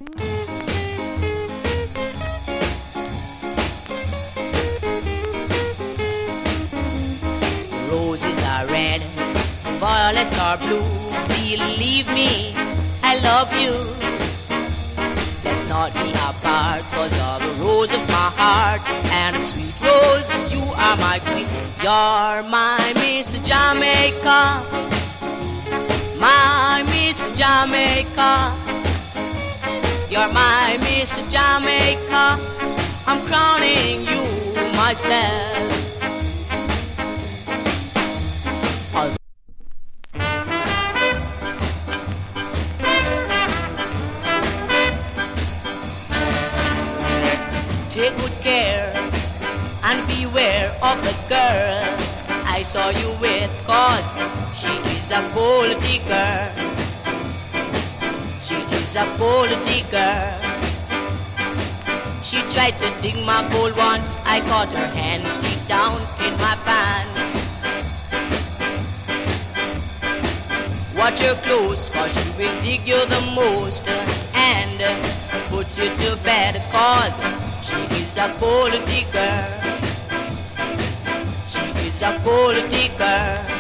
Roses are red, violets are blue. Believe me, I love you. Let's not be apart, 'cause you're the rose of my heart. And a sweet rose, you are my queen. You're my Miss Jamaica, my Miss Jamaica. You're my Miss Jamaica. I'm crowning you myself. Take good care and beware of the girl I saw you with, 'cause she is a gold digger. She is a gold digger. She tried to dig my gold once. I caught her hands deep down in my pants. Watch her close, 'cause she will dig you the most and put you to bed, 'cause she is a gold digger. She is a gold digger.